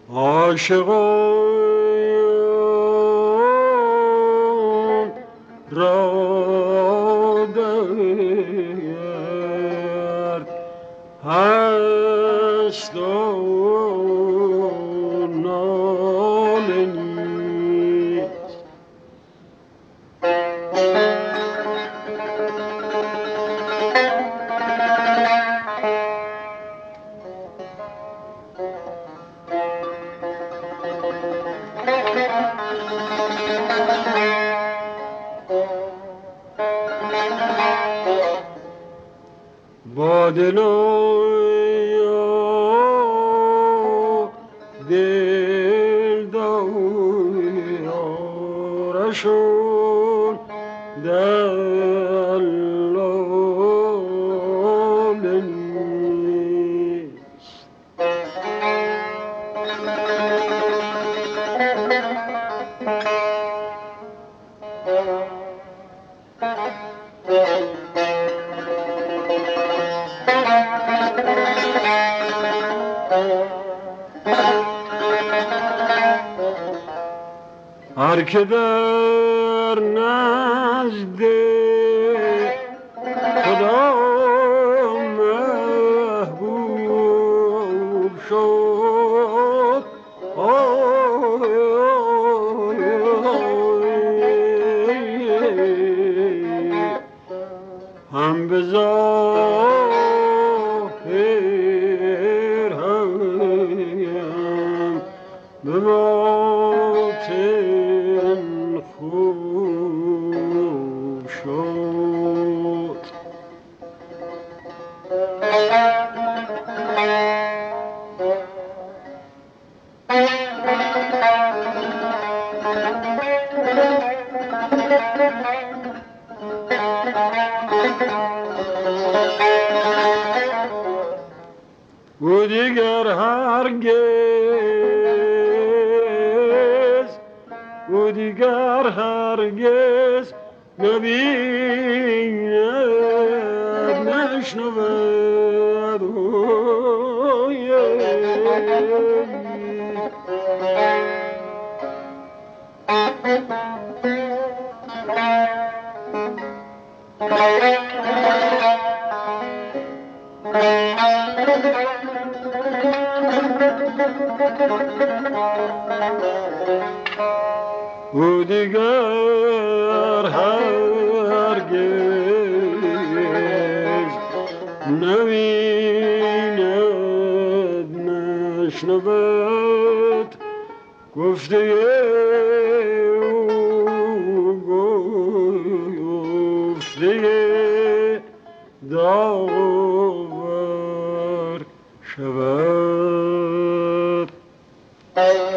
عاشقان را درد هست و ناله نیست. با دل و دل دارشون در لاله نیست. هر که در نزد خدا محبوب شد هم به ظاهر هم به باطن خوب شد. و دیگر هرگز نبیند نشنود و دیگر هرگز نبیند نشنود گفته او گفته داور شود.